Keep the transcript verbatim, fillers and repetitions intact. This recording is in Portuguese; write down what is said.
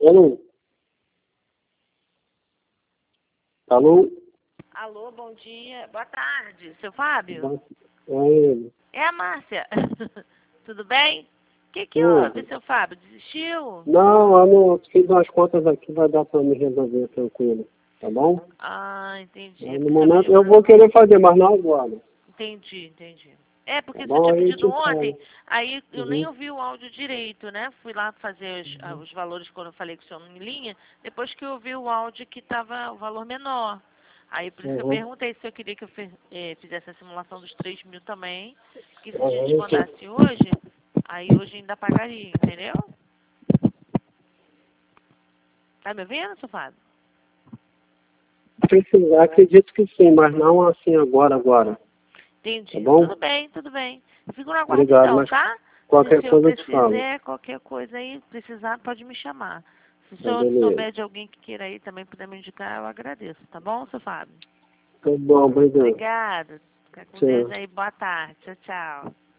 Alô? Alô? Alô, bom dia. Boa tarde, seu Fábio? É ele. É a Márcia. Tudo bem? O que, que Tudo. houve, seu Fábio? Desistiu? Não, eu não fiz umas contas aqui, vai dar para me resolver tranquilo, tá bom? Ah, entendi. Aí, É no porque você momento pediu eu pra... vou querer fazer, mas não agora, Entendi, entendi. É, tá porque você bom? tinha Aí pedido te falo. ontem, aí eu nem Uhum. ouvi o áudio direito, né? Fui lá fazer os, ah, Uhum. os valores quando eu falei com o senhor em linha, depois que eu ouvi o áudio que estava o valor menor. Aí por isso que eu Uhum. perguntei se eu queria que eu fe- eh, fizesse a simulação dos três mil também, que se a gente Uhum. mandasse hoje, aí hoje ainda pagaria, entendeu? Tá me ouvindo, seu Fábio? Precisar, acredito que sim, mas não assim agora, agora, tá Entendi. bom? Tudo bem, tudo bem. Fico na guarda Obrigado, então, mas tá? Se, qualquer se eu coisa eu te falo. precisar, qualquer coisa aí, precisar, pode me chamar. Se o Tá senhor beleza. souber de alguém que queira ir também puder me indicar, eu agradeço, tá bom, seu Fábio? Tá bom, obrigado. Obrigado. Fica com Deus Tchau. aí. Boa tarde. Tchau, tchau.